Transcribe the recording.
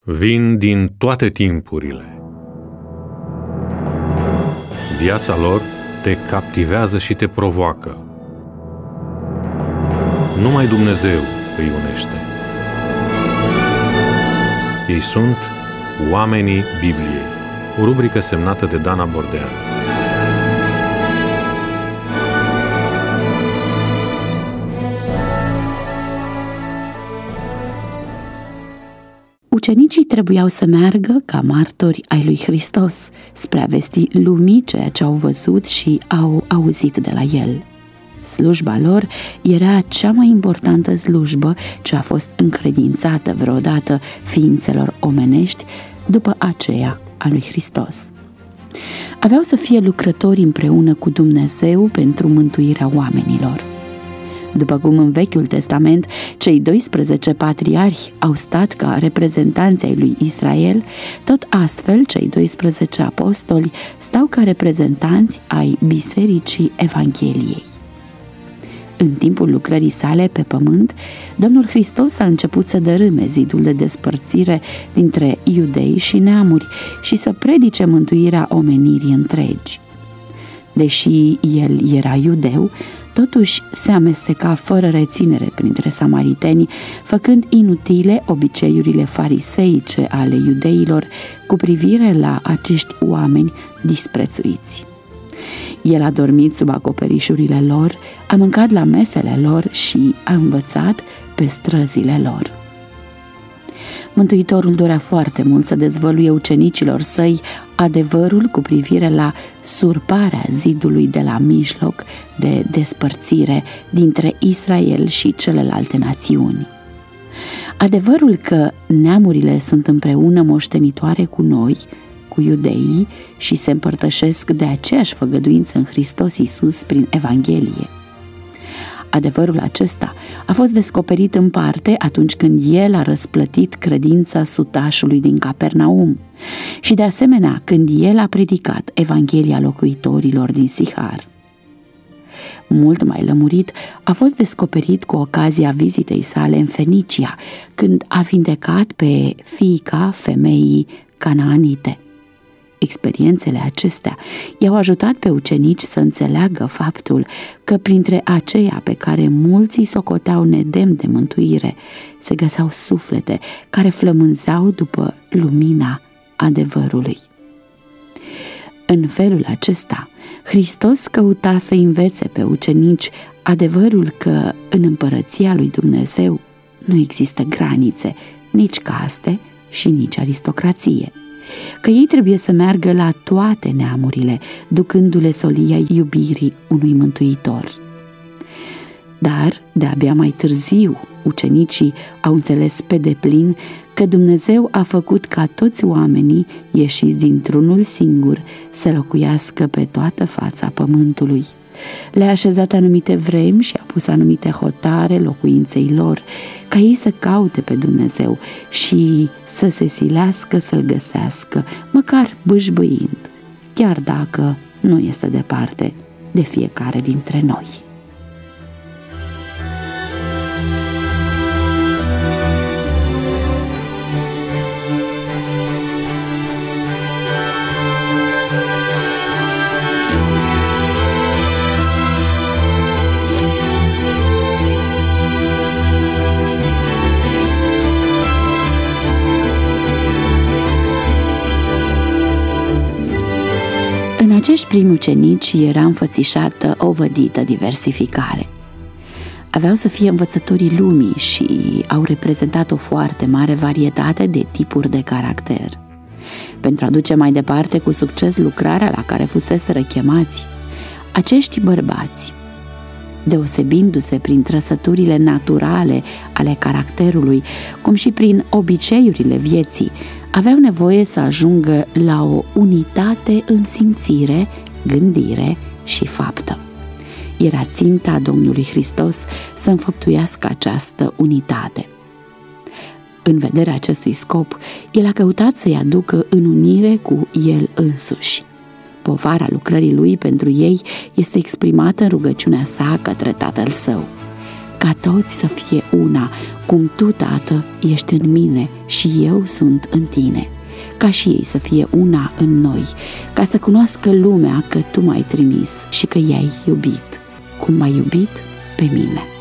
vin din toate timpurile. Viața lor te captivează și te provoacă. Numai Dumnezeu îi unește. Ei sunt Oamenii Bibliei, o rubrică semnată de Dana Bordean. Ucenicii trebuiau să meargă ca martori ai lui Hristos spre a vesti lumii ceea ce au văzut și au auzit de la El. Slujba lor era cea mai importantă slujbă ce a fost încredințată vreodată ființelor omenești după aceea a lui Hristos. Aveau să fie lucrători împreună cu Dumnezeu pentru mântuirea oamenilor. După cum în Vechiul Testament cei 12 patriarhi au stat ca reprezentanți ai lui Israel, tot astfel cei 12 apostoli stau ca reprezentanți ai Bisericii Evangheliei. În timpul lucrării sale pe pământ, Domnul Hristos a început să dărâme zidul de despărțire dintre iudei și neamuri și să predice mântuirea omenirii întregi. Deși el era iudeu, totuși se amesteca fără reținere printre samariteni, făcând inutile obiceiurile fariseice ale iudeilor cu privire la acești oameni disprețuiți. El a dormit sub acoperișurile lor, a mâncat la mesele lor și a învățat pe străzile lor. Mântuitorul dorea foarte mult să dezvăluie ucenicilor săi adevărul cu privire la surparea zidului de la mijloc de despărțire dintre Israel și celelalte națiuni. Adevărul că neamurile sunt împreună moștenitoare cu noi, cu iudeii, și se împărtășesc de aceeași făgăduință în Hristos Iisus prin Evanghelie. Adevărul acesta a fost descoperit în parte atunci când El a răsplătit credința sutașului din Capernaum și de asemenea când El a predicat Evanghelia locuitorilor din Sihar. Mult mai lămurit a fost descoperit cu ocazia vizitei sale în Fenicia, când a vindecat pe fiica femeii canaanite. Experiențele acestea i-au ajutat pe ucenici să înțeleagă faptul că printre aceia pe care mulți socoteau nedemni de mântuire se găseau suflete care flămânzeau după lumina adevărului. În felul acesta, Hristos căuta să învețe pe ucenici adevărul că în împărăția lui Dumnezeu nu există granițe, nici caste și nici aristocrație, că ei trebuie să meargă la toate neamurile, ducându-le solia iubirii unui mântuitor. Dar, de-abia mai târziu, ucenicii au înțeles pe deplin că Dumnezeu a făcut ca toți oamenii ieșiți dintr-unul singur să locuiască pe toată fața pământului. Le-a așezat anumite vremi și a pus anumite hotare locuinței lor, ca ei să caute pe Dumnezeu și să se silească să-L găsească, măcar bâșbâind, chiar dacă nu este departe de fiecare dintre noi. În acești primi ucenici era înfățișată o vădită diversificare. Aveau să fie învățătorii lumii și au reprezentat o foarte mare varietate de tipuri de caracter. Pentru a duce mai departe cu succes lucrarea la care fuseseră chemați, acești bărbați, deosebindu-se prin trăsăturile naturale ale caracterului, cum și prin obiceiurile vieții, aveau nevoie să ajungă la o unitate în simțire, gândire și faptă. Era ținta Domnului Hristos să înfăptuiască această unitate. În vederea acestui scop, El a căutat să-i aducă în unire cu El însuși. Povara lucrării Lui pentru ei este exprimată în rugăciunea sa către Tatăl Său. ca toți să fie una, cum Tu, Tată, ești în mine și eu sunt în Tine, ca și ei să fie una în noi, ca să cunoască lumea că Tu m-ai trimis și că i-ai iubit, cum m-ai iubit pe mine.